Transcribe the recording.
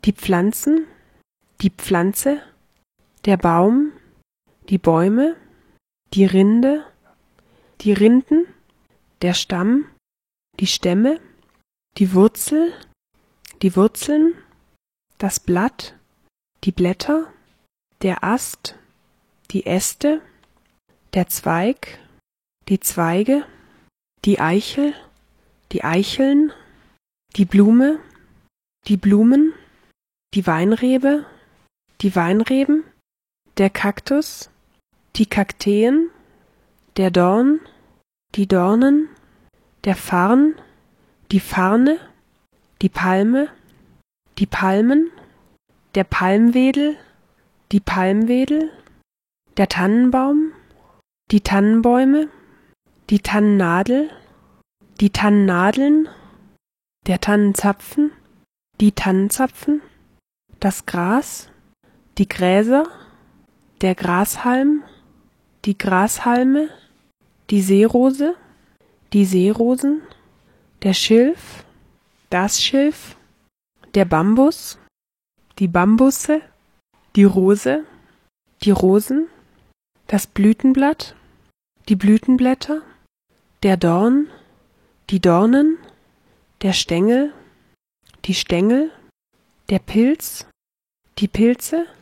die Pflanzen, die Pflanze, der Baum, die Bäume, die Rinde, die Rinden, der Stamm, die Stämme, die Wurzel, die Wurzeln, das Blatt, die Blätter, der Ast, die Äste, der Zweig, die Zweige, die Eichel, die Eicheln, die Blume, die Blumen, die Weinrebe, die Weinreben, der Kaktus, die Kakteen, der Dorn, die Dornen, der Farn, die Farne, die Palme, die Palmen, der Palmwedel, die Palmwedel, der Tannenbaum, die Tannenbäume, die Tannennadel, die Tannennadeln, der Tannenzapfen, die Tannenzapfen, das Gras, die Gräser, der Grashalm, die Grashalme, die Seerose, die Seerosen, der Schilf, das Schilf, der Bambus, die Bambusse, die Rose, die Rosen, das Blütenblatt, die Blütenblätter, der Dorn, die Dornen, der Stängel, die Stängel, der Pilz, die Pilze,